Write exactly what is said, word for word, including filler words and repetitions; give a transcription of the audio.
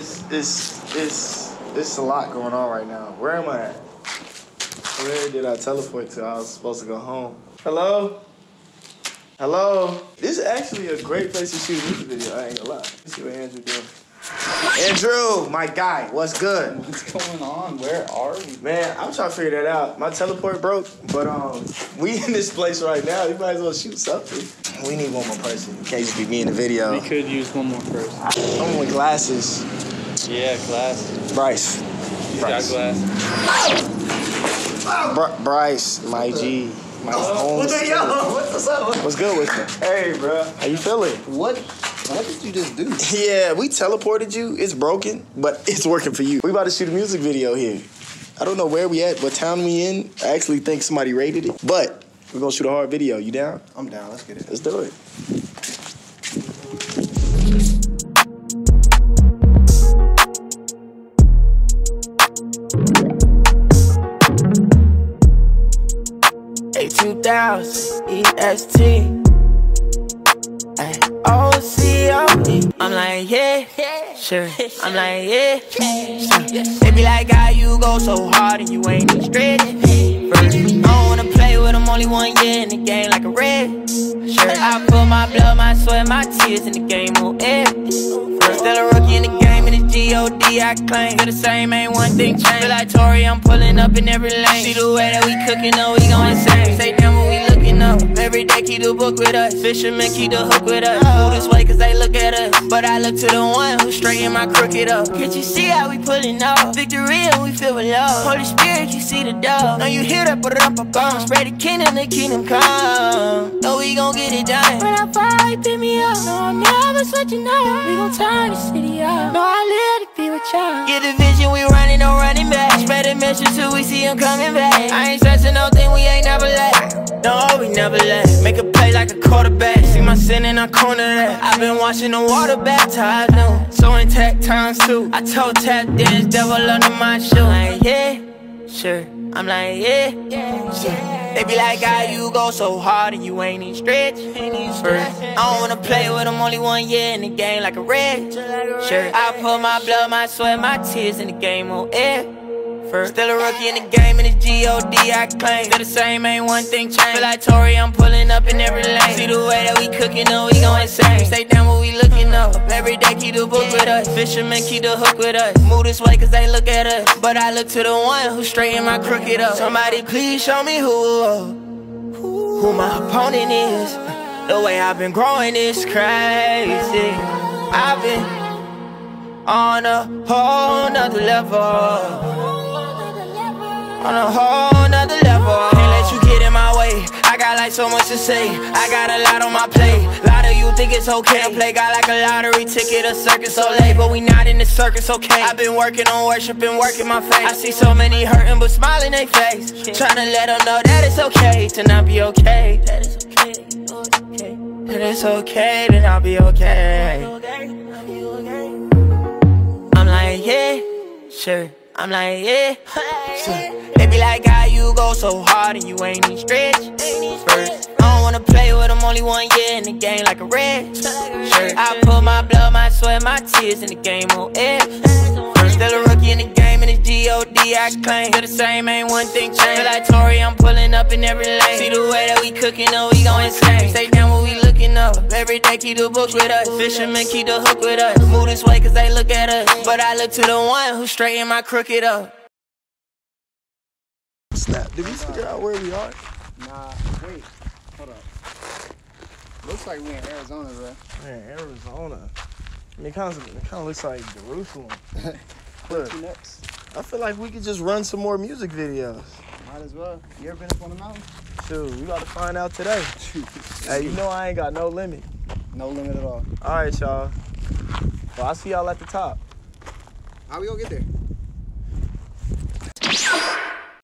it's, it's, it's, it's a lot going on right now. Where am I at? Where did I teleport to? I was supposed to go home. Hello? Hello? This is actually a great place to shoot a music video, I ain't gonna lie. Let's see what Andrew doing. Andrew, my guy, what's good? What's going on? Where are we? Man, I'm trying to figure that out. My teleport broke, but um, we in this place right now. You might as well shoot something. We need one more person in case it be me in the video. We could use one more person. Someone with glasses. Yeah, glasses. Bryce. He's Bryce. got glasses. Br Bryce, my G. My home. What's up? What's up? What's good with you? Hey, bro. How you feeling? What? What did you just do? Yeah, we teleported you. It's broken, but it's working for you. We about to shoot a music video here. I don't know where we at, what town we in. I actually think somebody rated it, but we're gonna shoot a hard video. You down? I'm down. Let's get it. Let's do it. A two thousand E S T. O C O E. I'm like, yeah, sure. I'm like, yeah, sure. They be like, how you go so hard and you ain't even straight. First, I don't wanna play with them, only one year in the game like a red. Sure, I put my blood, my sweat, my tears in the game on air. First, still a rookie in the game, and it's G O D I claim. Feel the same, ain't one thing changed. Feel like Tory, I'm pulling up in every lane. See the way that we cooking up, we going insane. Say damn what we looking up. Every day keep the book with us. Fishermen keep the hook with us. Move this way cause they look at us, but I look to the one who straighten my crooked up. Can't you see how we pulling up? Victory and we feel with love. Holy Spirit, you see the dove. Now you hear that, but up a bomb. Spread the kingdom, the kingdom come. Know we gon' get it done. When I fall, you pick me up. No, I'm never switching up. We gon' turn the city up. No, I live to be with y'all. Get the vision, we running, no running back. Spread the mission till we see him coming back. I ain't stressing no thing, we ain't never let. No, we never let. Make a play like a quarterback. See my sin and I corner that. I've been watching the water baptized, no. So intact times two. I told tap dance, devil under my shoe. I'm like, yeah, sure. I'm like, yeah, sure. They be like, how you go so hard and you ain't even stretch. First, I don't wanna play with them, only one year in the game like a red. Sure, I put my blood, my sweat, my tears in the game on air. First, still a rookie in the game, and it's G O D I claim. Still the same, ain't one thing changed. Feel like Tory, I'm pulling up in every lane. See the way that we cooking up, we going insane. Stay down when we looking up. Every day keep the book with us. Fishermen keep the hook with us. Move this way cause they look at us, but I look to the one who straighten my crooked up. Somebody please show me who, who my opponent is. The way I've been growing is crazy. I've been on a whole nother level. On a whole nother level. Can't let you get in my way. I got like so much to say. I got a lot on my plate. A lot of you think it's okay. I play God like a lottery ticket, a circus so late, but we not in the circus, okay? I've been working on worship and working my faith. I see so many hurting but smiling they face. Trying to let them know that it's okay to not be okay. That it's okay, okay. That it's okay to not be okay. I'm like, yeah, sure. I'm like, yeah, sure. They be like, how you go so hard and you ain't even stretch. First, I don't wanna play with them, only one year in the game like a red. Sure, I put my blood, my sweat, my tears in the game on air. First, still a rookie in the game, and it's G O D I claim. Still the same, ain't one thing changed. Feel like Tory, I'm pulling up in every lane. See the way that we cooking up, we going insane. Stay down when we looking up. Every day keep the book with us. Fishermen keep the hook with us. Move this way cause they look at us, but I look to the one who straighten my crooked up. Snap. Did we figure out where we are? Nah, wait. Hold up. Looks like we in Arizona, bro. Man, Arizona. I mean, it kind of, it kind of looks like Jerusalem. Look, next? I feel like we could just run some more music videos. Might as well. You ever been up on the mountain? Shoot, we about to find out today. Hey, you know I ain't got no limit. No limit at all. All right, y'all. Well, I'll see y'all at the top. How we gonna get there?